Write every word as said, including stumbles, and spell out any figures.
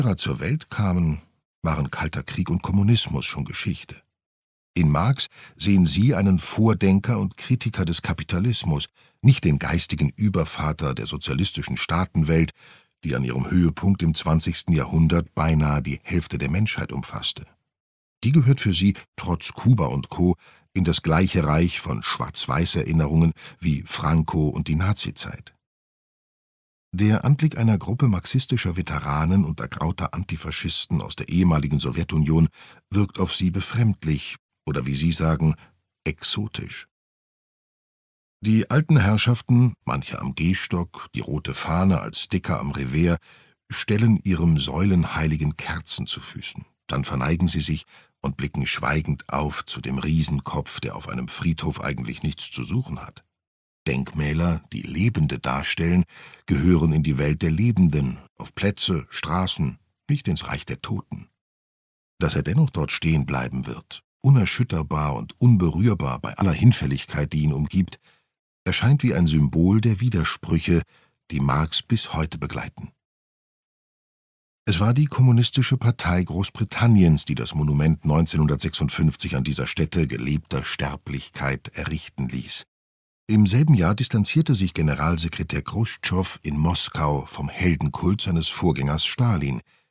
Lehrer zur Welt kamen, waren Kalter Krieg und Kommunismus schon Geschichte. In Marx sehen sie einen Vordenker und Kritiker des Kapitalismus, nicht den geistigen Übervater der sozialistischen Staatenwelt, die an ihrem Höhepunkt im zwanzigsten Jahrhundert beinahe die Hälfte der Menschheit umfasste. Die gehört für sie, trotz Kuba und Co., in das gleiche Reich von Schwarz-Weiß-Erinnerungen wie Franco und die Nazizeit. Der Anblick einer Gruppe marxistischer Veteranen und ergrauter Antifaschisten aus der ehemaligen Sowjetunion wirkt auf sie befremdlich oder, wie sie sagen, exotisch. Die alten Herrschaften, manche am Gehstock, die rote Fahne als Sticker am Revers, stellen ihrem säulenheiligen Kerzen zu Füßen. Dann verneigen sie sich und blicken schweigend auf zu dem Riesenkopf, der auf einem Friedhof eigentlich nichts zu suchen hat. Denkmäler, die Lebende darstellen, gehören in die Welt der Lebenden, auf Plätze, Straßen, nicht ins Reich der Toten. Dass er dennoch dort stehen bleiben wird, unerschütterbar und unberührbar bei aller Hinfälligkeit, die ihn umgibt, erscheint wie ein Symbol der Widersprüche, die Marx bis heute begleiten. Es war die Kommunistische Partei Großbritanniens, die das Monument neunzehnhundertsechsundfünfzig an dieser Stätte gelebter Sterblichkeit errichten ließ. Im selben Jahr distanzierte sich Generalsekretär Chruschtschow in Moskau vom Heldenkult seines Vorgängers Stalin,